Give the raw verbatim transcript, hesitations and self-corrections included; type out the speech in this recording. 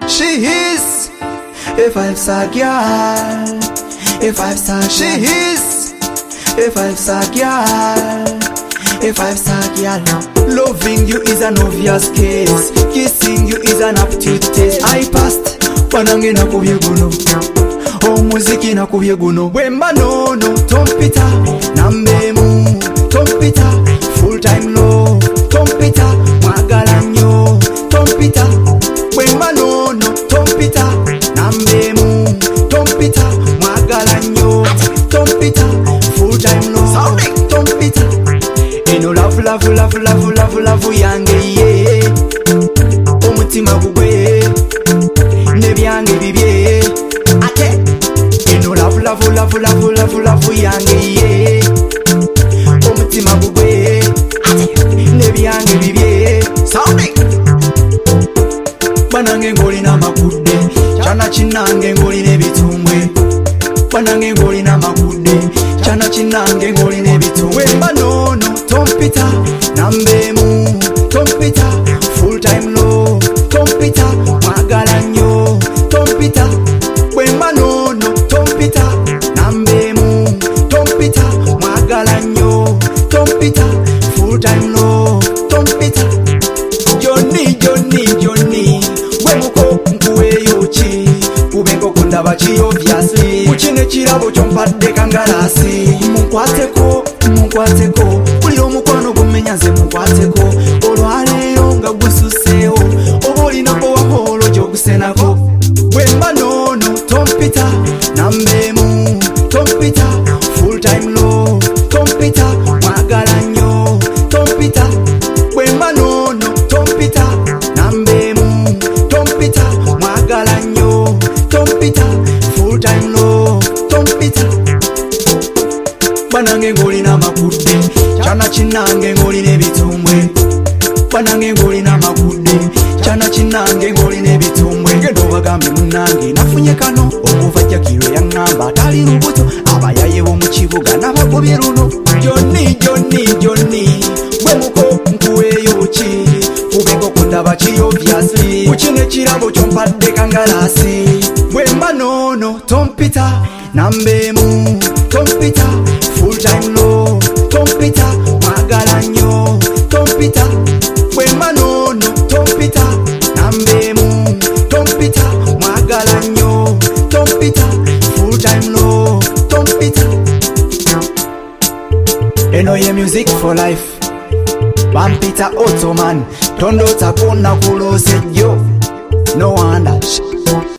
She is a five-star girl. A five-star. She is a five-star girl. A five-star girl. Loving you is an obvious case. Kissing you is an aptitude test. I passed. Panange na kubye guno. Oh muziki na kubye guno. Wemba nono. Tompita. Nambemu. Tompita. Full time low. Tompita. Mwagala nyo. Tompita. Wemba nono. Tompita. Nambemu. Tompita. Mwagala nyo. Tompita. Full time low. Tompita. Eno love love love love love love yange ye. Omutima gugwe. Nebyange bibye. Ate. Eno love love love love love love yange ye. Omutima gugwe. Ate. Nebyange bibye. Sound. Banange ngoli na makude. Chana chinange ngoli nebitumbwe. Banange ngoli na makude. Chana chinange ngoli nebitumbwe. Wemba nono. Tompita. Nambemu. Tompita. Full time low. Tompita. Mwagala nyo. Tompita. Wemba nono. Tompita. Nambemu. Tompita. Mwagala nyo. Tompita. Full time low. Tompita. Johnny, Johnny, Johnny. Wemuko nkuwe yochi. Ubengo kundaba chi obviously. Uchine chirabo chompadde kangalasi. Munkwateko, munkwateko. Uliro mukwano gumenyaze munkwateko. Olwaleero nga gususeewo. Oba olinako waholo gyogusenako. Wemba nono. Tompita. Nambemu. Tompita. Full time low. Tompita. Mwagala nyo. Tompita. Wemba nono. Tompita. Nambemu. Tompita. Mwagala nyo. Tompita. Full time low. Tompita. Banange ngoli na makude. Chana chinange ngoli nebitumbwe. Banange ngoli na makude. Chana chinange ngoli nebitumbwe. Ngendo bagambe munange nafunye kano. Okuva jakiro yangamba tali lubuto. Abayaye bo mu kibuga nabagobye luno. Johnny, Johnny, Johnny. Wemuko nkuwe yochi. Ubengo kundaba chi obviously. Uchine chirabo chompadde kangalasi. Wemba nono. Tompita. Nambemu. Tompita. Full time low. Tompita. Mwagala nyo. Tompita. Wemba nono. Tompita. Nambemu. Tompita. Mwagala nyo. Tompita. Full time low. Tompita. Eno ye music for life. Bampita Ottoman. Tondo takona kulose yo. No wonder.